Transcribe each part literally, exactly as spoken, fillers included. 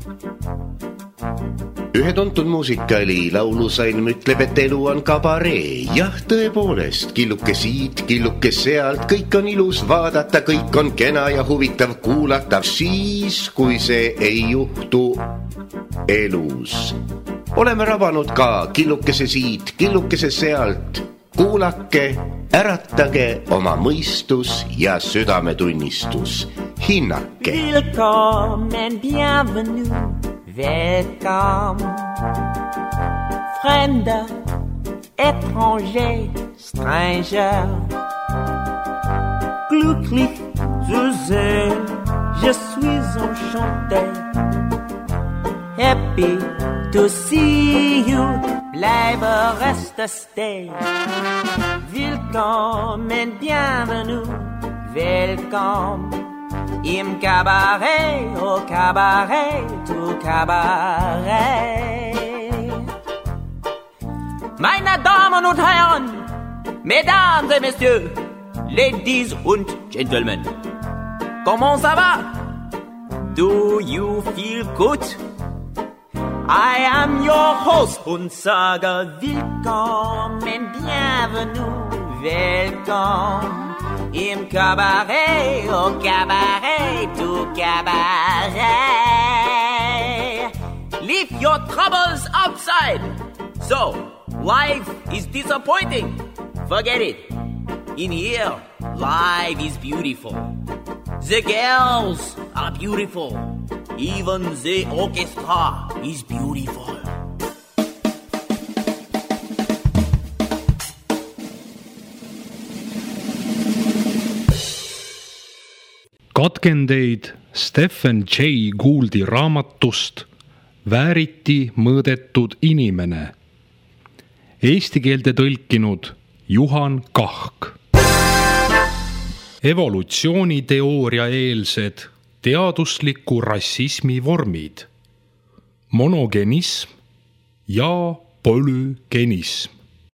Ühe tuntud muusikali laulusalm ütleb, et elu on kabaree. Jah, tõepoolest, killuke siit, killuke sealt, kõik on ilus vaadata, kõik on kena ja huvitav kuulata, siis, kui see ei juhtu elus. Oleme rabanud ka killukese siit, killukese sealt. Kuulake, äratage oma mõistus ja südametunnistus. Hinnake. Willkommen, bienvenue. Welcome, fremder, étranger, stranger. Glücklich zu sehen, je suis enchanté. Happy to see you, bleibe reste stay. Willkommen, bienvenue, welcome. Im Cabaret, au Cabaret, au Cabaret. Meine Damen und Herren, Mesdames et Messieurs, Ladies und Gentlemen, comment ça va? Do you feel good? I am your host und sage willkommen, bienvenue, welcome. Im Cabaret, au Cabaret, au Cabaret. Leave your troubles outside. So, life is disappointing. Forget it. In here, life is beautiful. The girls are beautiful. Even the orchestra is beautiful. Katkendeid Stephen Jay Gouldi raamatust Vääriti mõõdetud inimene. Eesti keelde tõlkinud Juhan Kahk. Evolutsiooniteooria eelsed teadusliku rassismi vormid. Monogenism ja polügenism.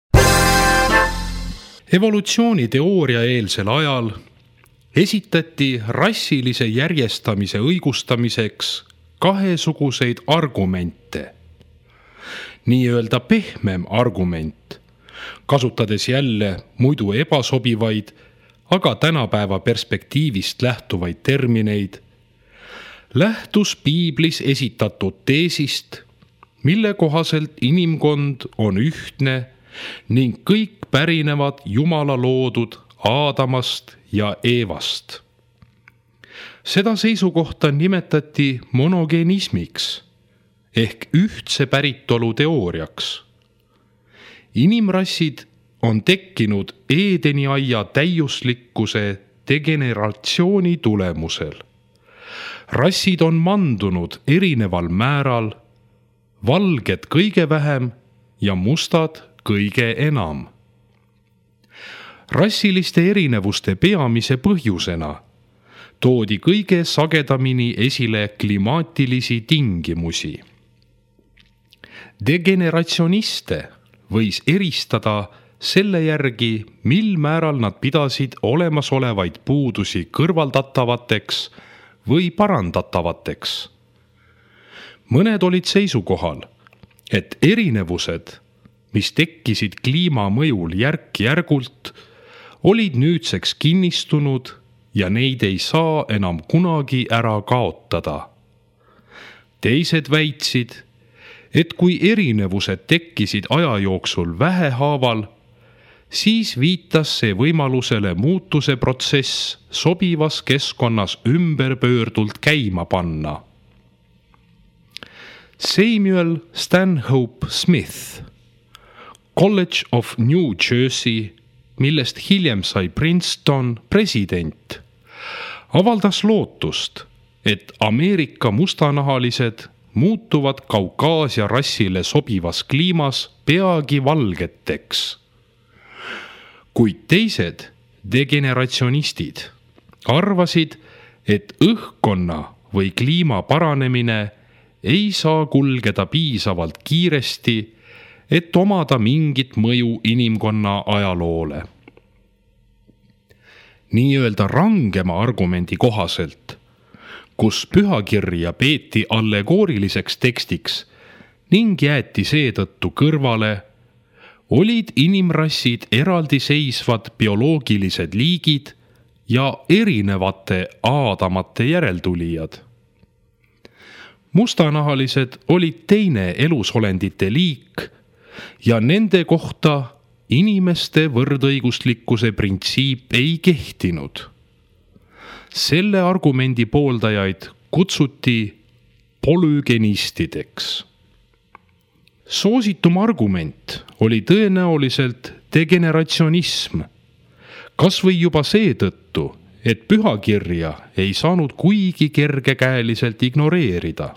Evolutsiooniteooria eelsel ajal esitati rassilise järjestamise õigustamiseks kahesuguseid argumente. Nii-öelda pehmem argument, kasutades jälle muidu ebasobivaid, aga tänapäeva perspektiivist lähtuvaid termineid, lähtus piiblis esitatud teesist, mille kohaselt inimkond on ühtne ning kõik pärinevad Jumala loodud Aadamast ja Eevast. Seda seisukohta nimetati monogenismiks ehk ühtse päritolu teooriaks. Inimrassid on tekkinud Eedeni aia täiuslikkuse degeneratsiooni tulemusel. Rassid on mandunud erineval määral, valged kõige vähem ja mustad kõige enam. Rassiliste erinevuste peamise põhjusena toodi kõige sagedamini esile klimaatilisi tingimusi. Degeneratsioniste võis eristada selle järgi, mil määral nad pidasid olemasolevaid puudusi kõrvaldatavateks või parandatavateks. Mõned olid seisukohal, et erinevused, mis tekkisid kliima mõjul järk-järgult, olid nüüdseks kinnistunud ja neid ei saa enam kunagi ära kaotada. Teised väitsid, et kui erinevused tekkisid aja jooksul vähehaaval, siis viitas see võimalusele muutuse protsess sobivas keskkonnas ümberpöördult käima panna. Samuel Stanhope Smith, College of New Jersey, millest hiljem sai Princeton president, avaldas lootust, et Ameerika mustanahalised muutuvad Kaukaasia rassile sobivas kliimas peagi valgeteks. Kuid teised degeneratsionistid arvasid, et õhkkonna või kliima paranemine ei saa kulgeda piisavalt kiiresti, et omada mingit mõju inimkonna ajaloole. Nii-öelda rangema argumendi kohaselt, kus pühakirja peeti allegooriliseks tekstiks ning jäeti seetõttu kõrvale, olid inimrassid eraldiseisvad bioloogilised liigid ja erinevate aadamate järeltulijad. Mustanahalised olid teine elusolendite liik ja nende kohta inimeste võrdõiguslikkuse printsiip ei kehtinud. Selle argumendi pooldajaid kutsuti polügenistideks. Soositum argument oli tõenäoliselt degeneratsionism, kas või juba seetõttu, et pühakirja ei saanud kuigi kergekäeliselt ignoreerida.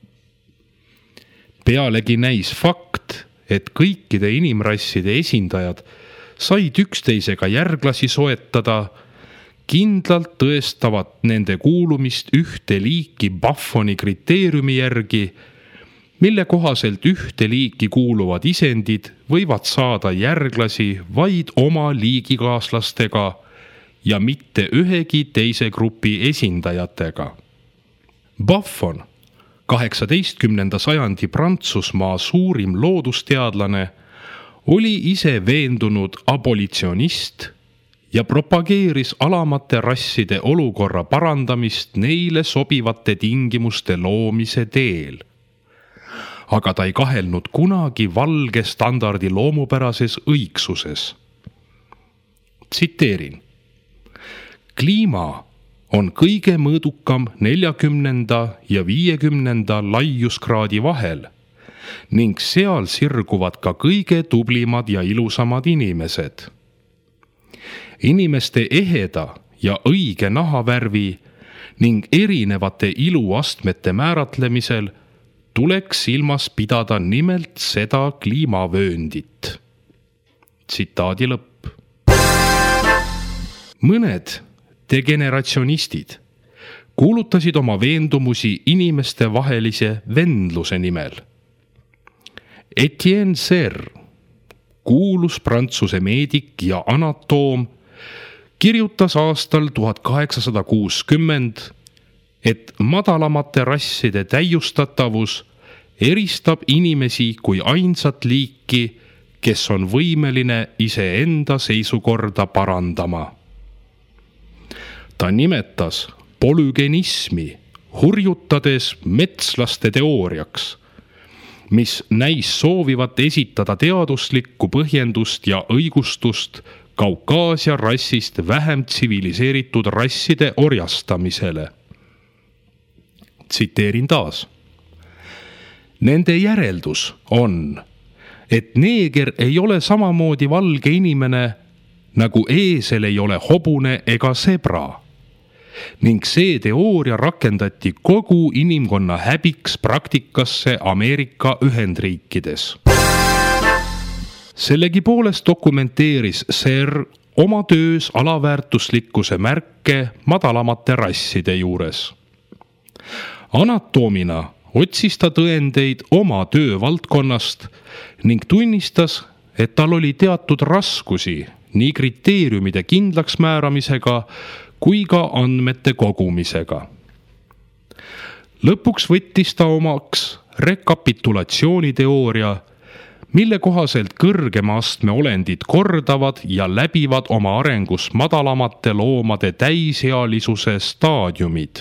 Pealegi näis fakt, et kõikide inimrasside esindajad said üksteisega järglasi soetada, kindlalt tõestavad nende kuulumist ühte liiki Buffoni kriteeriumi järgi, mille kohaselt ühte liiki kuuluvad isendid võivad saada järglasi vaid oma liigikaaslastega ja mitte ühegi teise grupi esindajatega. Buffon, kaheksateistkümnenda sajandi Prantsusmaa suurim loodusteadlane, oli ise veendunud abolitsionist ja propageeris alamate rasside olukorra parandamist neile sobivate tingimuste loomise teel. Aga ta ei kahelnud kunagi valge standardi loomupärases õigsuses. Tsiteerin. Kliima on kõige mõõdukam neljakümnenda ja viiekümnenda laiuskraadi vahel ning seal sirguvad ka kõige tublimad ja ilusamad inimesed. Inimeste eheda ja õige nahavärvi ning erinevate iluastmete määratlemisel tuleks silmas pidada nimelt seda kliimavööndit. Tsitaadi lõpp. Mõned degeneratsionistid kuulutasid oma veendumusi inimeste vahelise vendluse nimel. Etienne Serre, kuulus Prantsuse meedik ja anatoom, kirjutas aastal tuhat kaheksasada kuuskümmend, et madalamate rasside täiustatavus eristab inimesi kui ainsat liiki, kes on võimeline iseenda seisukorda parandama. Ta nimetas polügenismi hurjutades metslaste teooriaks, mis näis soovivat esitada teaduslikku põhjendust ja õigustust Kaukaasia rassist vähem tsiviliseeritud rasside orjastamisele. Tsiteerin taas. Nende järeldus on, et neeger ei ole samamoodi valge inimene, nagu eesel ei ole hobune ega sebra, ning see teooria rakendati kogu inimkonna häbiks praktikasse Ameerika Ühendriikides. Sellegipoolest dokumenteeris Serre oma töös alaväärtuslikkuse märke madalamate rasside juures. Anatoomina otsis ta tõendeid oma töövaldkonnast ning tunnistas, et tal oli teatud raskusi nii kriteeriumide kindlaks määramisega kui ka andmete kogumisega. Lõpuks võttis ta omaks rekapitulatsiooniteooria, mille kohaselt kõrgema astme olendid kordavad ja läbivad oma arengus madalamate loomade täisealisuse staadiumid.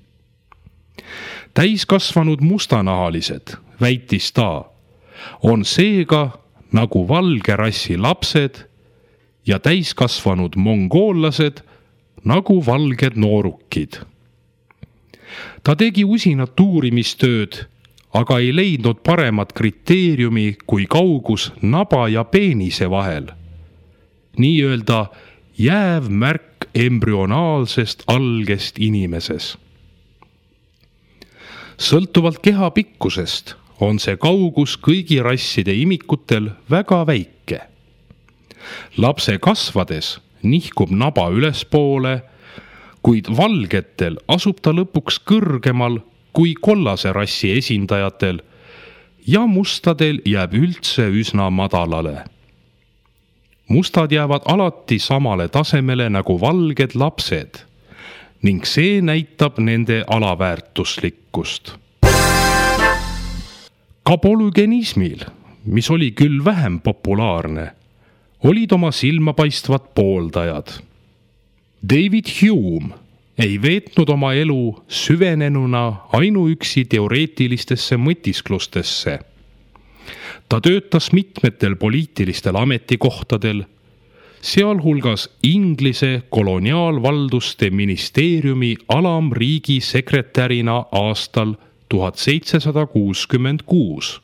Täiskasvanud mustanahalised, väitis ta, on seega nagu valge rassi lapsed ja täiskasvanud mongoollased nagu valged noorukid. Ta tegi usinat uurimistööd, aga ei leidnud paremat kriteeriumi kui kaugus naba ja peenise vahel. Nii-öelda jääv märk embrüonaalsest algest inimeses. Sõltuvalt keha pikkusest on see kaugus kõigi rasside imikutel väga väike. Lapse kasvades nihkub naba ülespoole, kuid valgetel asub ta lõpuks kõrgemal kui kollase rassi esindajatel ja mustadel jääb üldse üsna madalale. Mustad jäävad alati samale tasemele nagu valged lapsed ning see näitab nende alaväärtuslikkust. Ka polügenismil, mis oli küll vähem populaarne, olid oma silmapaistvad pooldajad. David Hume ei veetnud oma elu süvenenuna ainuüksi teoreetilistesse mõtisklustesse. Ta töötas mitmetel poliitilistel ametikohtadel, sealhulgas Inglise koloniaalvalduste ministeeriumi alamriigi sekretärina aastal tuhat seitsesada kuuskümmend kuus.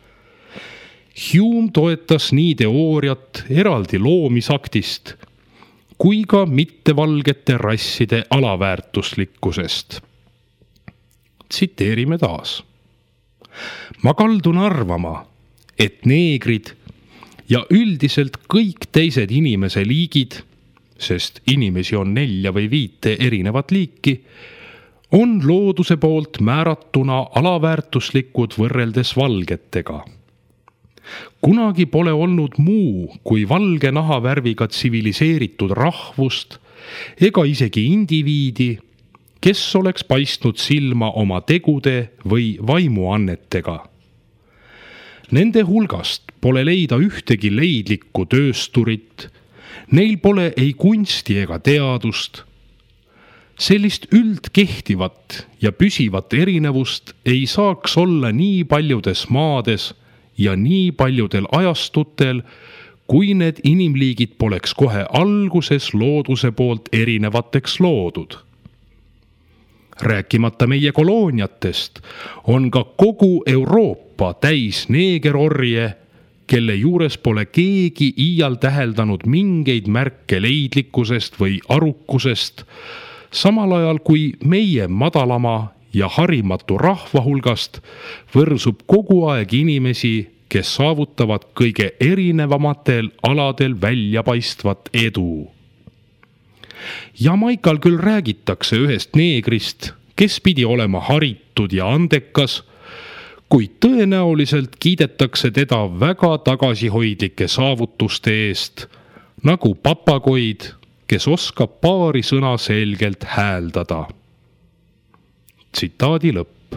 Hume toetas nii teooriat eraldi loomisaktist kui ka mittevalgete rasside alaväärtuslikkusest. Tsiteerime taas. Ma kaldun arvama, et neegrid ja üldiselt kõik teised inimese liigid, sest inimesi on nelja või viite erinevat liiki, on looduse poolt määratuna alaväärtuslikud võrreldes valgetega. Kunagi pole olnud muu kui valge nahavärviga tsiviliseeritud rahvust ega isegi indiviidi, kes oleks paistnud silma oma tegude või vaimuannetega. Nende hulgast pole leida ühtegi leidlikku töösturit, neil pole ei kunsti ega teadust. Sellist üldkehtivat ja püsivat erinevust ei saaks olla nii paljudes maades ja nii paljudel ajastutel, kui need inimliigid poleks kohe alguses looduse poolt erinevateks loodud. Rääkimata meie kolooniatest on ka kogu Euroopa täis neegerorje, kelle juures pole keegi iial täheldanud mingeid märke leidlikkusest või arukusest, samal ajal kui meie madalama ja harimatu rahva hulgast võrsub kogu aeg inimesi, kes saavutavad kõige erinevamatel aladel väljapaistvat edu. Jamaikal küll räägitakse ühest neegrist, kes pidi olema haritud ja andekas, kuid tõenäoliselt kiidetakse teda väga tagasihoidlike saavutuste eest, nagu papagoid, kes oskab paari sõna selgelt hääldada. Tsitaadi lõpp.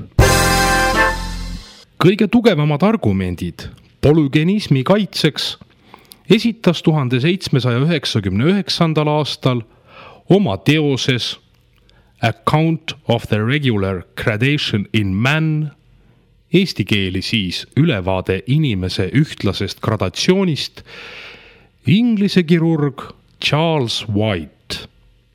Kõige tugevamad argumendid polügenismi kaitseks esitas tuhande seitsmesaja üheksakümne üheksandal aastal oma teoses Account of the Regular Gradation in Man, eesti keeli siis ülevaade inimese ühtlasest gradatsioonist, inglise kirurg Charles White.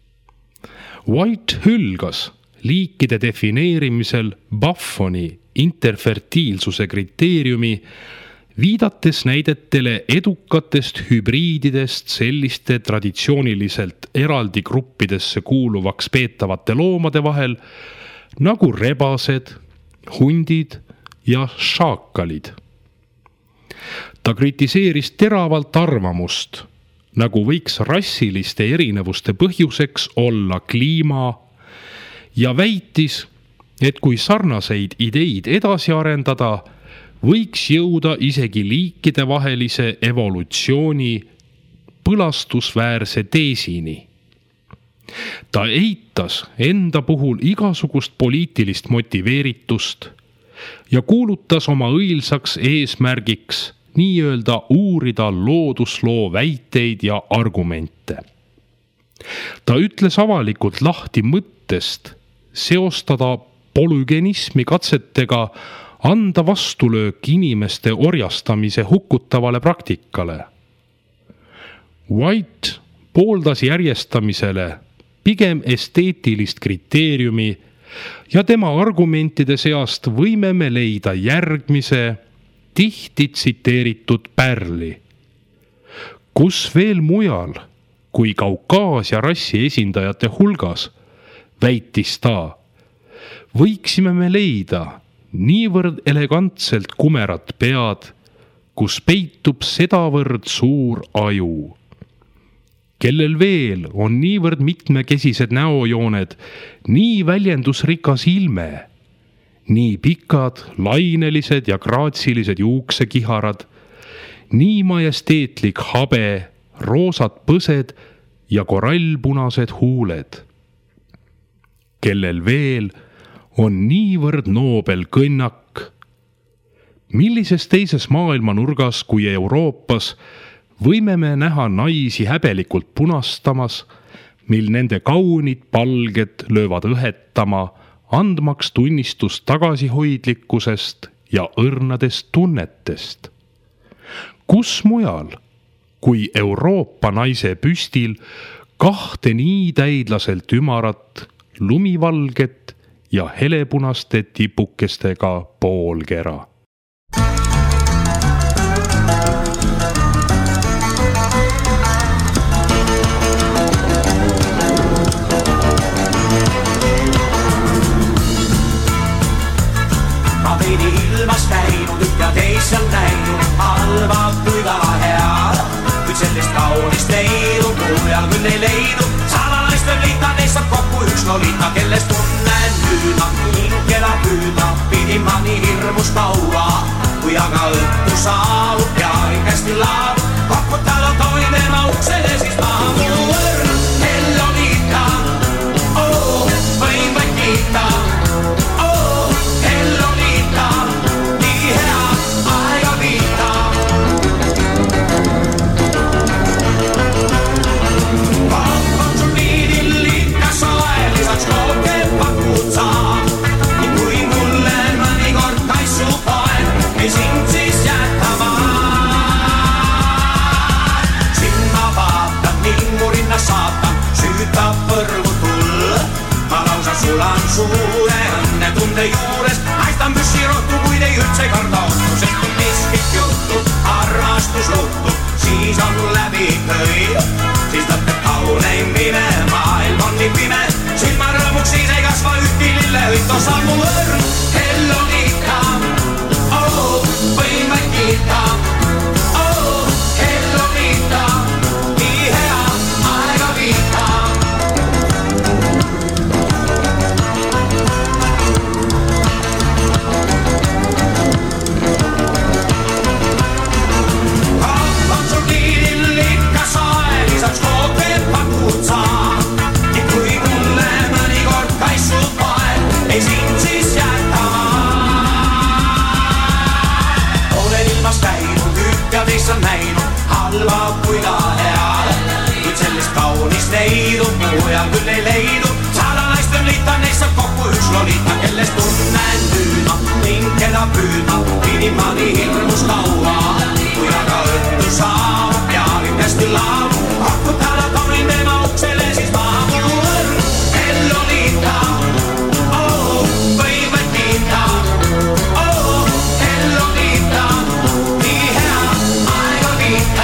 White hülgas liikide defineerimisel Buffoni interfertiilsuse kriteeriumi, viidates näidetele edukatest hübriididest selliste traditsiooniliselt eraldi gruppidesse kuuluvaks peetavate loomade vahel, nagu rebased, hundid ja šaakalid. Ta kritiseeris teravalt arvamust, nagu võiks rassiliste erinevuste põhjuseks olla kliima, ja väitis, et kui sarnaseid ideid edasi arendada, võiks jõuda isegi liikide vahelise evolutsiooni põlastusväärse teesini. Ta eitas enda puhul igasugust poliitilist motiveeritust ja kuulutas oma õilsaks eesmärgiks nii-öelda uurida loodusloo väiteid ja argumente. Ta ütles avalikult lahti mõttest seostada polügenismi katsetega anda vastulöök inimeste orjastamise hukutavale praktikale. White pooldas järjestamisele pigem esteetilist kriteeriumi ja tema argumentide seast võime me leida järgmise tihti tsiteeritud pärli. Kus veel mujal kui Kaukaasia rassi esindajate hulgas, väitis ta, võiksime me leida niivõrd elegantselt kumerat pead, kus peitub sedavõrd suur aju, kellel veel on niivõrd mitmekesised näojooned, nii väljendusrikas ilme, nii pikad, lainelised ja graatsilised juuksekiharad, nii majesteetlik habe, roosad põsed ja korallpunased huuled. kellel veel on niivõrd noobel kõnnak. Millises teises maailmanurgas kui Euroopas võime me näha naisi häbelikult punastamas, mil nende kaunid palged löövad õhetama, andmaks tunnistust tagasihoidlikkusest ja õrnadest tunnetest. Kus mujal, kui Euroopa naise püstil kahte nii täidlaselt ümarat, lumivalget ja helepunaste tipukestega poolkera. Ma veidi ilmas käinud ja teist seal näinud, halvad kui ka head, kuid sellist kaunist leidu mujal küll ei leidu. Salanaist võib liita, neist saab kokku üks Lolita, kellest tunnen nüüd ma hingela püüda. Pidin ma nii hirmus kaua, kui aga õhtu saabub ja hästi laabub. Koputal on toime ma uksele, siis ma muur. El Lolita, oh, võin vaid kiita. Sulan suure õnnetunde juures, haistan püssirohtu, kuid ei üldse karda ohtu, sest kui miskit juhtub, armastus luhtub, siis on läbi köi, siis lõpeb kauneim pime, maailm on nii pime, silma rõõmuks siis ei kasva ühti lilleõit, osa mu õrn, El Lolita, oh, võin vaid kiita, oh, El Lolita, nii hea aega viita. Mujal küll ei leidu, salanaist on liita, neist saab kokku üks Lolita, kellest tunnen tüüma ning keda püüdma. Pidin ma nii hirmus kaua, kui aga õhtu saab ja hästi laabub. Kokutala tonin tema uksele, siis ma muur. El Lolita, oh, võin vaid kiita, oh, El Lolita, nii hea aega viita.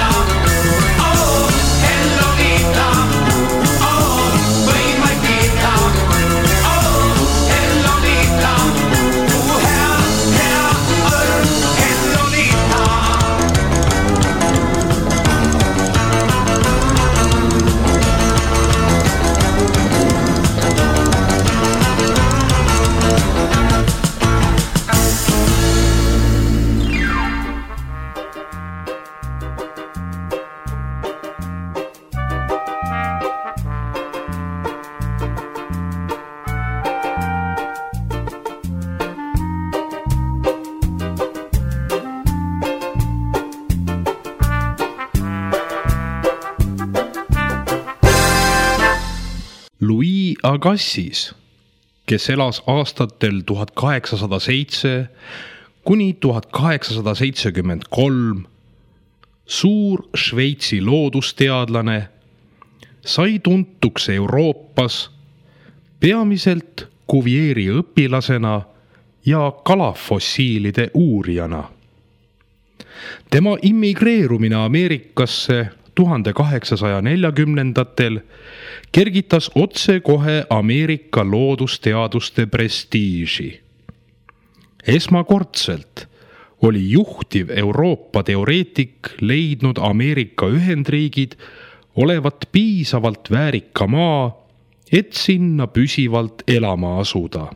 Louis Agassiz, kes elas aastatel tuhat kaheksasada seitse kuni tuhat kaheksasada seitsekümmend kolm, suur Šveitsi loodusteadlane, sai tuntuks Euroopas peamiselt Cuvieri õpilasena ja kalafossiilide uurijana. Tema immigreerumine Ameerikasse tuhande kaheksasaja neljakümnendatel kergitas otse kohe Ameerika loodusteaduste prestiiži. Esmakordselt oli juhtiv Euroopa teoreetik leidnud Ameerika Ühendriigid olevat piisavalt väärika maa, et sinna püsivalt elama asuda.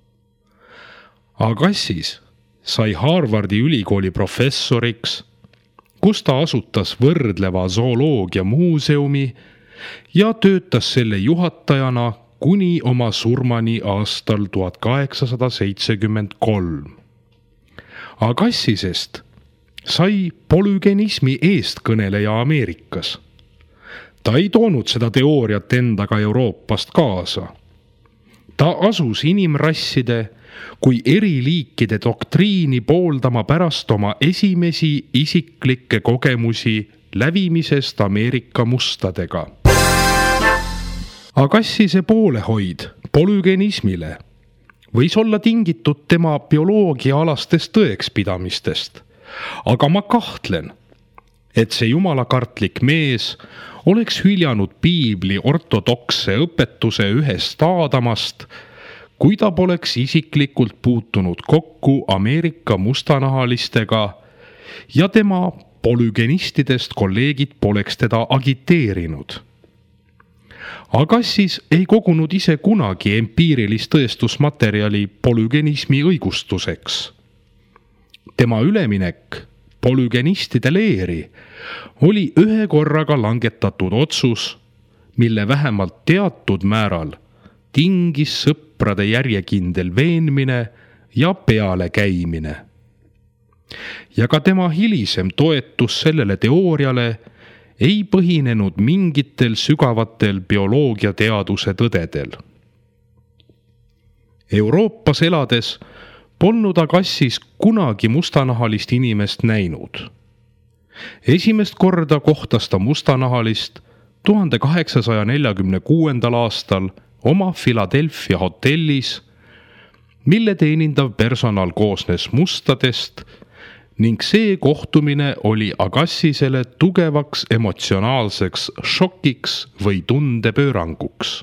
Agassiz sai Harvardi ülikooli professoriks, kus ta asutas võrdleva zooloogia muuseumi ja töötas selle juhatajana kuni oma surmani aastal tuhat kaheksasada seitsekümmend kolm. Agassisest sai polügenismi eestkõneleja Ameerikas. Ta ei toonud seda teooriat endaga Euroopast kaasa. Ta asus inimrasside kui eri liikide doktriini pooldama pärast oma esimesi isiklikke kogemusi lävimisest Ameerika mustadega. Agassise poolehoid polügenismile võis olla tingitud tema bioloogiaalastest tõekspidamistest, aga ma kahtlen, et see jumalakartlik mees oleks hüljanud piibli ortodoksse õpetuse ühest Aadamast, kui ta poleks isiklikult puutunud kokku Ameerika mustanahalistega ja tema polügenistidest kolleegid poleks teda agiteerinud. Agassis ei kogunud ise kunagi empiirilist tõestusmaterjali polügenismi õigustuseks. Tema üleminek polügenistide leeri oli ühe korraga langetatud otsus, mille vähemalt teatud määral tingis sõprade järjekindel veenmine ja pealekäimine. Ja ka tema hilisem toetus sellele teooriale ei põhinenud mingitel sügavatel bioloogiateaduse tõdedel. Euroopas elades polnud Agassis kunagi mustanahalist inimest näinud. Esimest korda kohtas ta mustanahalist tuhande kaheksasaja neljakümne kuuendal aastal oma Philadelphia hotellis, mille teenindav personal koosnes mustadest ning see kohtumine oli Agassisele tugevaks emotsionaalseks šokiks või tundepööranguks.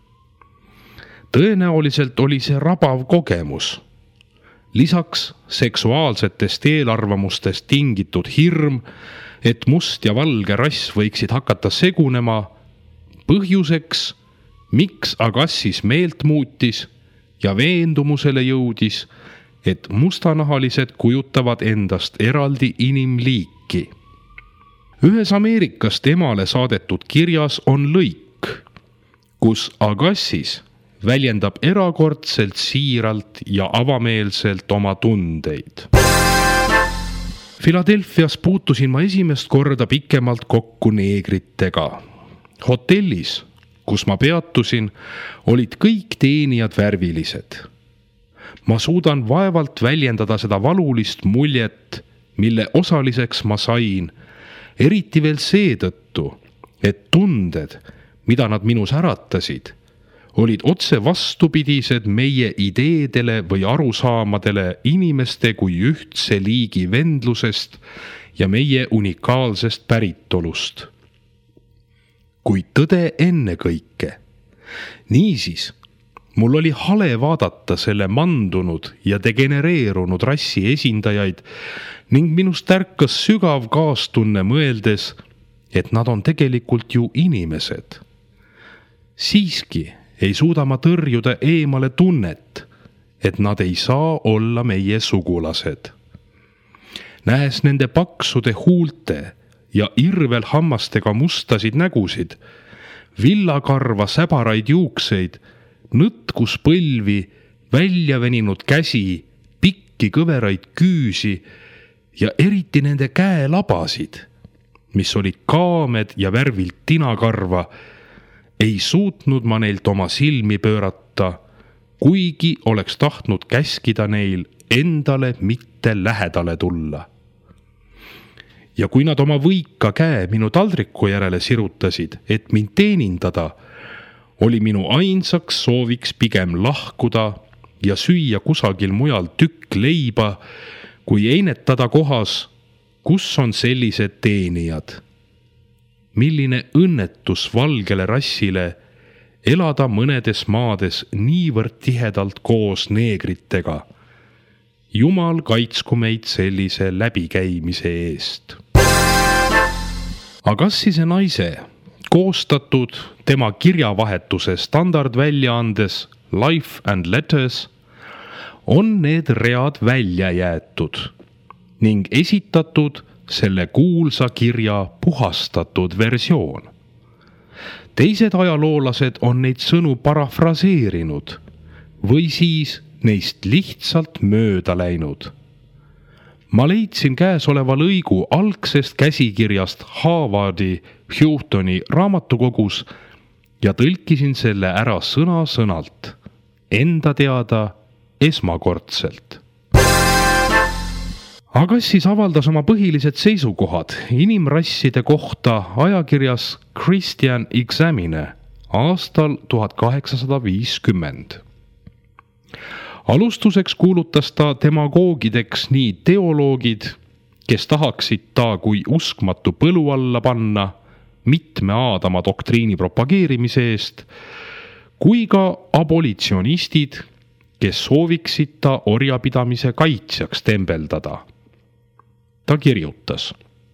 Tõenäoliselt oli see rabav kogemus. Lisaks seksuaalsetest eelarvamustest tingitud hirm, et must ja valge rass võiksid hakata segunema, põhjuseks, miks Agassis meelt muutis ja veendumusele jõudis, et mustanahalised kujutavad endast eraldi inimliiki. Ühes Ameerikast emale saadetud kirjas on lõik, kus Agassis väljendab erakordselt siiralt ja avameelselt oma tundeid. Philadelphias puutusin ma esimest korda pikemalt kokku neegritega. Hotellis, kus ma peatusin, olid kõik teenijad värvilised. Ma suudan vaevalt väljendada seda valulist muljet, mille osaliseks ma sain, eriti veel seetõttu, et tunded, mida nad minus äratasid, olid otse vastupidised meie ideedele või arusaamadele inimeste kui ühtse liigi vendlusest ja meie unikaalsest päritolust. Kuid tõde ennekõike. Niisiis, mul oli hale vaadata selle mandunud ja degenereerunud rassi esindajaid ning minust tärkas sügav kaastunne mõeldes, et nad on tegelikult ju inimesed. Siiski ei suuda ma tõrjuda eemale tunnet, et nad ei saa olla meie sugulased. Nähes nende paksude huulte ja irvel hammastega mustasid nägusid, villakarva säbaraid juukseid, nõtkus põlvi, väljaveninud käsi, pikki kõveraid küüsi ja eriti nende käelabasid, mis olid kaamed ja värvilt tinakarva, ei suutnud ma neilt oma silmi pöörata, kuigi oleks tahtnud käskida neil endale mitte lähedale tulla. Ja kui nad oma võika käe minu taldriku järele sirutasid, et mind teenindada, oli minu ainsaks sooviks pigem lahkuda ja süüa kusagil mujal tükk leiba, kui einetada kohas, kus on sellised teenijad. Milline õnnetus valgele rassile elada mõnedes maades niivõrd tihedalt koos neegritega. Jumal kaitsku meid sellise läbikäimise eest. Agassise naise koostatud tema kirjavahetuse standardväljaandes Life and Letters on need read välja jäetud ning esitatud selle kuulsa kirja puhastatud versioon. teised ajaloolased on neid sõnu parafraseerinud või siis neist lihtsalt mööda läinud. Ma leidsin käesoleva lõigu algsest käsikirjast Harvardi Houghtoni raamatukogus ja tõlkisin selle ära sõna-sõnalt, enda teada esmakordselt. Agassiz avaldas oma põhilised seisukohad inimrasside kohta ajakirjas Christian Examine aastal tuhat kaheksasada viiskümmend. Alustuseks kuulutas ta demagoogideks nii teoloogid, kes tahaksid ta kui uskmatu põlu alla panna mitme Aadama doktriini propageerimise eest, kui ka abolitsionistid, kes sooviksid ta orjapidamise kaitsjaks tembeldada. Ta kirjutas: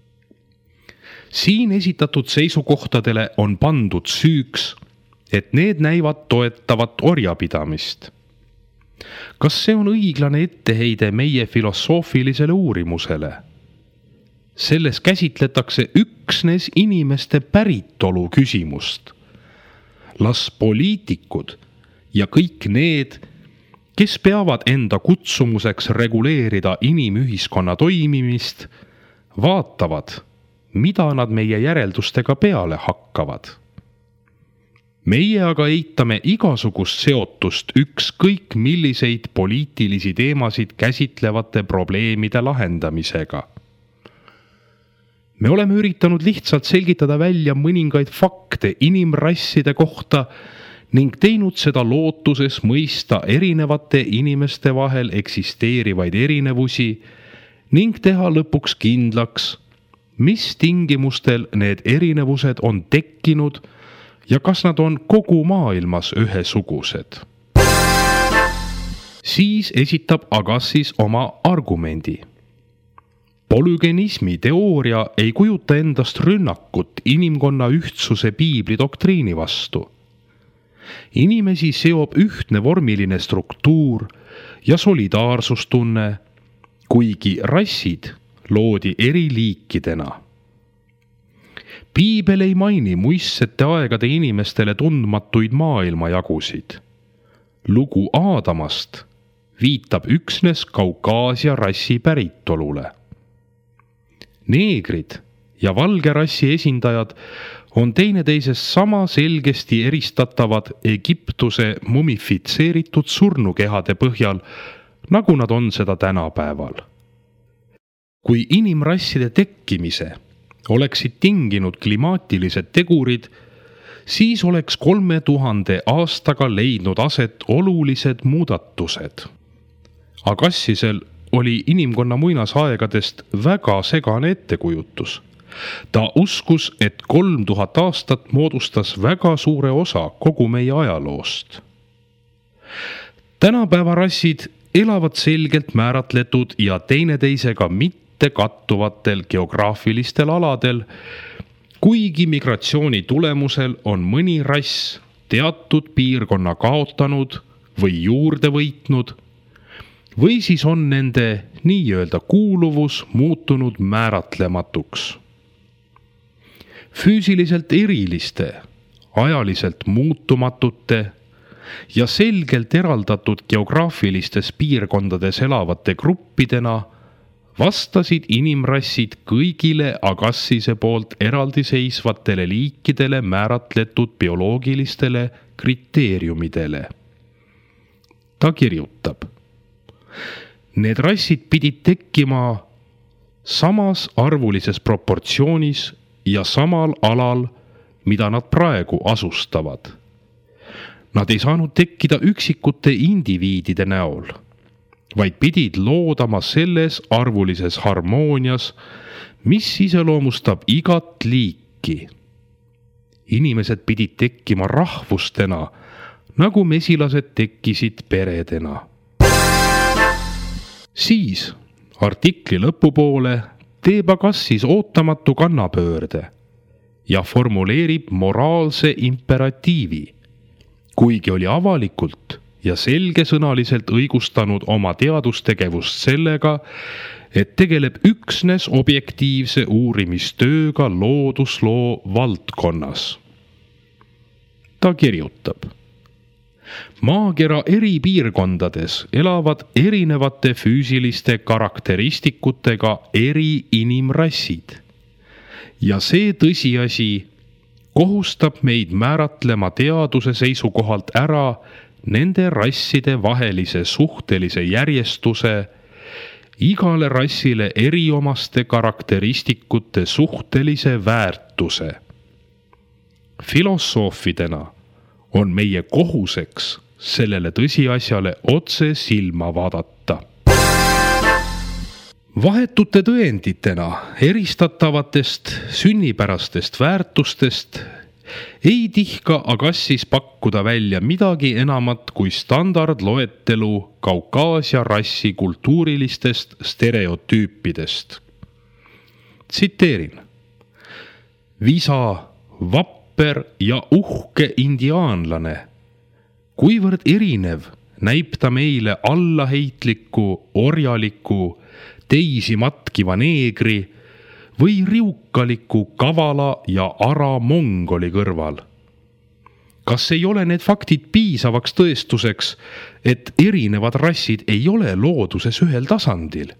siin esitatud seisukohtadele on pandud süüks, et need näivad toetavat orjapidamist. Kas see on õiglane etteheide meie filosoofilisele uurimusele? Selles käsitletakse üksnes inimeste päritolu küsimust. Las poliitikud ja kõik need, kes peavad enda kutsumuseks reguleerida inimühiskonna toimimist, vaatavad, mida nad meie järeldustega peale hakkavad. Meie aga eitame igasugust seotust ükskõik milliseid poliitilisi teemasid käsitlevate probleemide lahendamisega. Me oleme üritanud lihtsalt selgitada välja mõningaid fakte inimrasside kohta ning teinud seda lootuses mõista erinevate inimeste vahel eksisteerivaid erinevusi ning teha lõpuks kindlaks, mis tingimustel need erinevused on tekkinud ja kas nad on kogu maailmas ühesugused. Siis esitab Agassiz oma argumendi. Polügenismi teooria ei kujuta endast rünnakut inimkonna ühtsuse piibli doktriini vastu. Inimesi seob ühtne vormiline struktuur ja solidaarsustunne, kuigi rassid loodi eri liikidena. Piibel ei maini muistsete aegade inimestele tundmatuid maailmajagusid. Lugu Aadamast viitab üksnes Kaukaasia rassi päritolule. Neegrid ja valge rassi esindajad on teineteisest sama selgesti eristatavad Egiptuse mumifitseeritud surnukehade põhjal, nagu nad on seda tänapäeval. Kui inimrasside tekkimise oleksid tinginud klimaatilised tegurid, siis oleks kolme tuhande aastaga leidnud aset olulised muudatused. Agassisel oli inimkonna muinasaegadest väga segane ettekujutus. Ta uskus, et kolm tuhat aastat moodustas väga suure osa kogu meie ajaloost. Tänapäeva rassid elavad selgelt määratletud ja teineteisega mitte kattuvatel geograafilistel aladel, kuigi migratsiooni tulemusel on mõni rass teatud piirkonna kaotanud või juurde võitnud, või siis on nende nii-öelda kuuluvus muutunud määratlematuks. Füüsiliselt eriliste, ajaliselt muutumatute ja selgelt eraldatud geograafilistes piirkondades elavate gruppidena vastasid inimrassid kõigile Agassise poolt eraldiseisvatele liikidele määratletud bioloogilistele kriteeriumidele. Ta kirjutab: need rassid pidid tekkima samas arvulises proportsioonis ja samal alal, mida nad praegu asustavad. Nad ei saanud tekkida üksikute indiviidide näol, vaid pidid loodama selles arvulises harmoonias, mis iseloomustab igat liiki. Inimesed pidid tekkima rahvustena, nagu mesilased tekkisid peredena. Siis artikli lõpupoole teeb Agassiz ootamatu kannapöörde ja formuleerib moraalse imperatiivi, kuigi oli avalikult ja selgesõnaliselt õigustanud oma teadustegevust sellega, et tegeleb üksnes objektiivse uurimistööga loodusloo valdkonnas. Ta kirjutab. Maakera eri piirkondades elavad erinevate füüsiliste karakteristikutega eri inimrassid. Ja see tõsiasi kohustab meid määratlema teaduse seisukohalt ära nende rasside vahelise suhtelise järjestuse, igale rassile eriomaste karakteristikute suhtelise väärtuse. Filosoofidena on meie kohuseks sellele tõsiasjale otse silma vaadata. Vahetute tõenditena eristatavatest sünnipärastest väärtustest ei tihka Agassis pakkuda välja midagi enamat kui standardloetelu Kaukaasia rassi kultuurilistest stereotüüpidest. Tsiteerin. Visa, vapper ja uhke indiaanlane. Kuivõrd erinev näib ta meile allaheitliku, orjaliku, teisi matkiva neegri või riukaliku, kavala ja ara mongoli kõrval. Kas ei ole need faktid piisavaks tõestuseks, et erinevad rassid ei ole looduses ühel tasandil?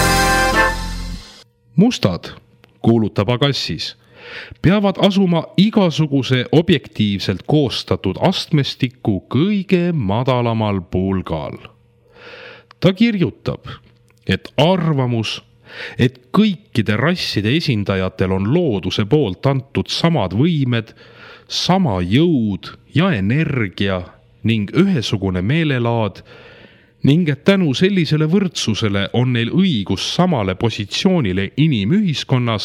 Mustad, kuulutab Agassis, peavad asuma igasuguse objektiivselt koostatud astmestiku kõige madalamal pulgal. Ta kirjutab, et arvamus, et kõikide rasside esindajatel on looduse poolt antud samad võimed, sama jõud ja energia ning ühesugune meelelaad ning et tänu sellisele võrdsusele on neil õigus samale positsioonile inimühiskonnas,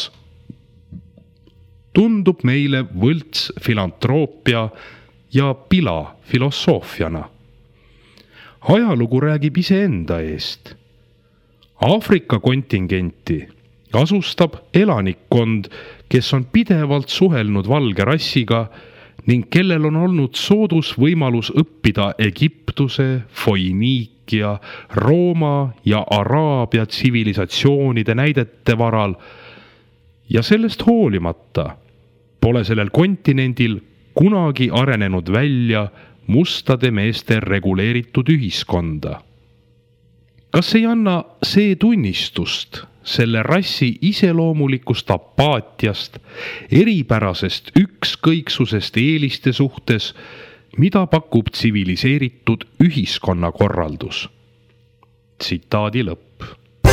tundub meile võlts filantroopia ja pila filosoofiana. Ajalugu räägib iseenda eest. Aafrika kontingenti asustab elanikkond, kes on pidevalt suhelnud valge rassiga ning kellel on olnud soodus võimalus õppida Egiptuse, Foiniikia, Rooma ja Araabia tsivilisatsioonide näidete varal ja sellest hoolimata pole sellel kontinendil kunagi arenenud välja mustade meeste reguleeritud ühiskonda. Kas ei anna see tunnistust selle rassi iseloomulikust apaatiast, eripärasest ükskõiksusest eeliste suhtes, mida pakub tsiviliseeritud ühiskonnakorraldus? Tsitaadi lõpp.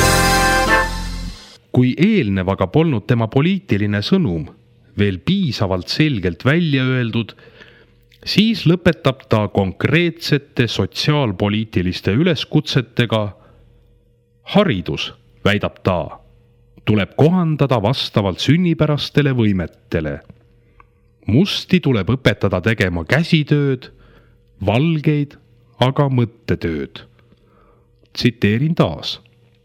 Kui eelnevaga polnud tema poliitiline sõnum veel piisavalt selgelt välja öeldud, siis lõpetab ta konkreetsete sotsiaalpoliitiliste üleskutsetega. Haridus, väidab ta, tuleb kohandada vastavalt sünnipärastele võimetele. Musti tuleb õpetada tegema käsitööd, valgeid aga mõttetööd. Tsiteerin taas.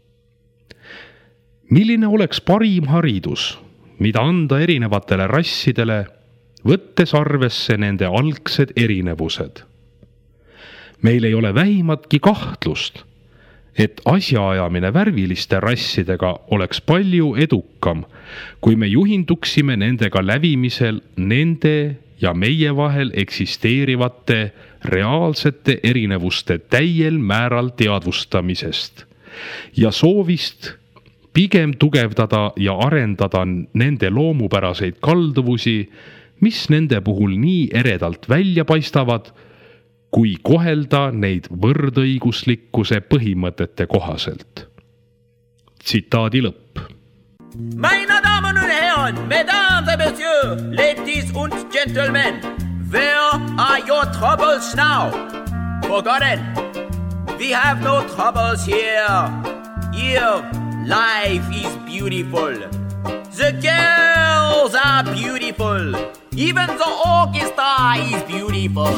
Milline oleks parim haridus, mida anda erinevatele rassidele, võttes arvesse nende algsed erinevused? Meil ei ole vähimatki kahtlust, et asjaajamine värviliste rassidega oleks palju edukam, kui me juhinduksime nendega lävimisel nende ja meie vahel eksisteerivate reaalsete erinevuste täiel määral teadvustamisest ja soovist pigem tugevdada ja arendada nende loomupäraseid kalduvusi, mis nende puhul nii eredalt välja paistavad, kui kohelda neid võrdõiguslikkuse põhimõtete kohaselt. Tsitaadi lõpp. Meine Damen und Herren, Mesdames et Messieurs, ladies und gentlemen, where are your troubles now? Forgotten, we have no troubles here. Here, life is beautiful. The girls are beautiful. Even the orchestra is beautiful.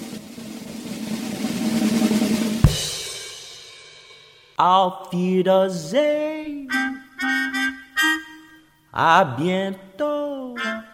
Auf Wiedersehen. À bientôt.